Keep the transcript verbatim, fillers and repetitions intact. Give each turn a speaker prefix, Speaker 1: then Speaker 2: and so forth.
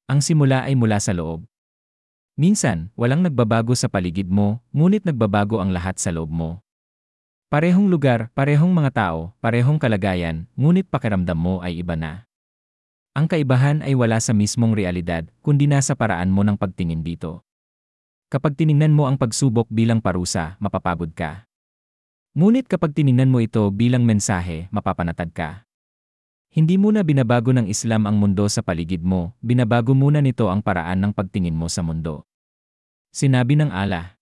Speaker 1: Ang simula ay mula sa loob. Minsan, walang nagbabago sa paligid mo, ngunit nagbabago ang lahat sa loob mo. Parehong lugar, parehong mga tao, parehong kalagayan, ngunit pakiramdam mo ay iba na. Ang kaibahan ay wala sa mismong realidad, kundi nasa paraan mo ng pagtingin dito. Kapag tiningnan mo ang pagsubok bilang parusa, mapapagod ka. Ngunit kapag tiningnan mo ito bilang mensahe, mapapanatag ka. Hindi muna binabago ng Islam ang mundo sa paligid mo, binabago muna nito ang paraan ng pagtingin mo sa mundo. Sinabi ng Allah,